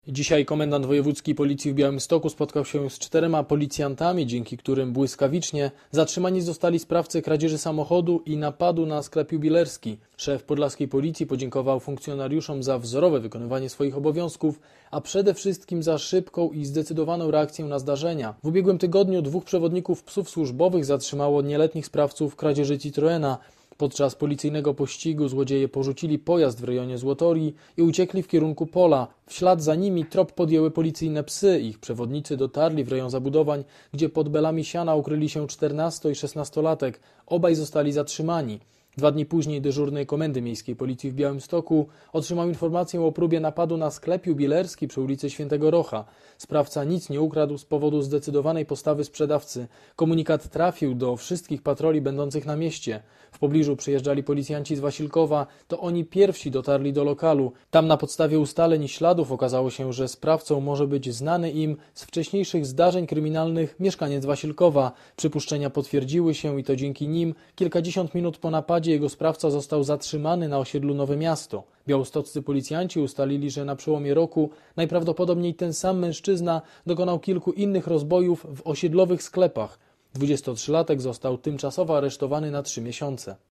Dzisiaj komendant wojewódzki policji w Białymstoku spotkał się z 4 policjantami, dzięki którym błyskawicznie zatrzymani zostali sprawcy kradzieży samochodu i napadu na sklep jubilerski. Szef podlaskiej policji podziękował funkcjonariuszom za wzorowe wykonywanie swoich obowiązków, a przede wszystkim za szybką i zdecydowaną reakcję na zdarzenia. W ubiegłym tygodniu 2 przewodników psów służbowych zatrzymało nieletnich sprawców kradzieży Citroena. Podczas policyjnego pościgu złodzieje porzucili pojazd w rejonie Złotorii i uciekli w kierunku pola. W ślad za nimi trop podjęły policyjne psy. Ich przewodnicy dotarli w rejon zabudowań, gdzie pod belami siana ukryli się 14- i 16-latek. Obaj zostali zatrzymani. 2 dni później dyżurny Komendy Miejskiej Policji w Białymstoku otrzymał informację o próbie napadu na sklep jubilerski przy ulicy Świętego Rocha. Sprawca nic nie ukradł z powodu zdecydowanej postawy sprzedawcy. Komunikat trafił do wszystkich patroli będących na mieście. W pobliżu przyjeżdżali policjanci z Wasilkowa, to oni pierwsi dotarli do lokalu. Tam na podstawie ustaleń i śladów okazało się, że sprawcą może być znany im z wcześniejszych zdarzeń kryminalnych mieszkaniec Wasilkowa. Przypuszczenia potwierdziły się i to dzięki nim kilkadziesiąt minut po napadzie jego sprawca został zatrzymany na osiedlu Nowe Miasto. Białostoccy policjanci ustalili, że na przełomie roku najprawdopodobniej ten sam mężczyzna dokonał kilku innych rozbojów w osiedlowych sklepach. 23-latek został tymczasowo aresztowany na 3 miesiące.